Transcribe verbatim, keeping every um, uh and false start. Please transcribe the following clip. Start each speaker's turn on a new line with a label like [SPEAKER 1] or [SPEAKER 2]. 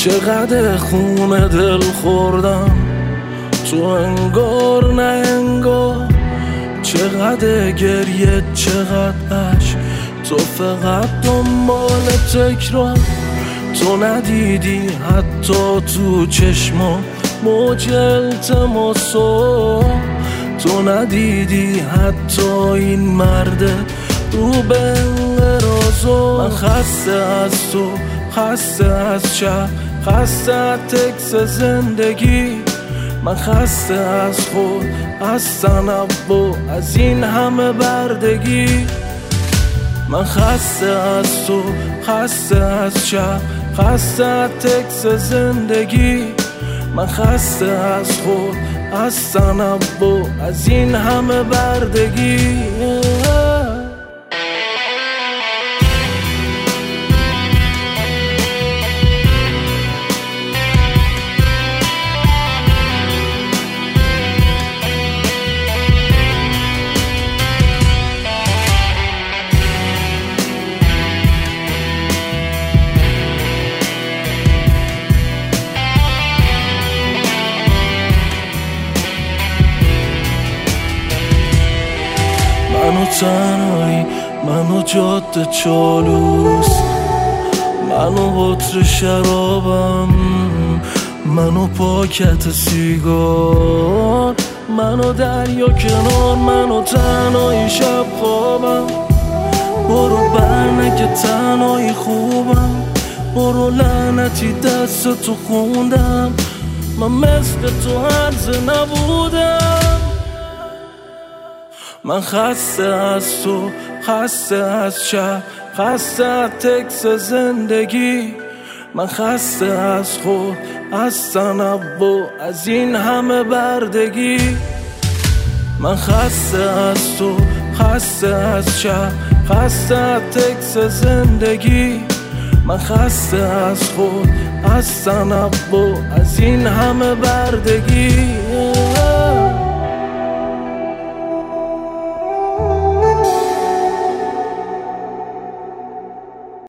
[SPEAKER 1] چقدر خون دل خوردم تو انگار نه انگار، چقدر گریه چقدر عشق، تو فقط دنبال تکرار. تو ندیدی حتی تو چشما موج التماسو، تو ندیدی حتی این مرده رو به انقراضو. من خسته از تو، خسته از شب، خسته از تکس زندگی، من خسته از خود، از تنوع، از این همه بردگی. من خسته از تو، خسته از شب، خسته از تکس زندگی، من خسته از خود، از تنوع، از این همه بردگی. منو تنهایی، منو جاده چالوس، منو بطر شرابم، منو پاکت سیگار، منو دریا کنار، منو تنهایی شب خوابم. برو برنگه تنهایی خوبم، برو لعنتی دست تو خوندم، من مثل تو هرزه نبودم. من خسته از تو، خسته از شب، خسته از تکس زندگی، من خسته از خود، از تنوع، از این همه بردگی. من خسته از تو، خسته از شب، خسته از تکس زندگی، من خسته از خود، از تنوع، از این همه بردگی.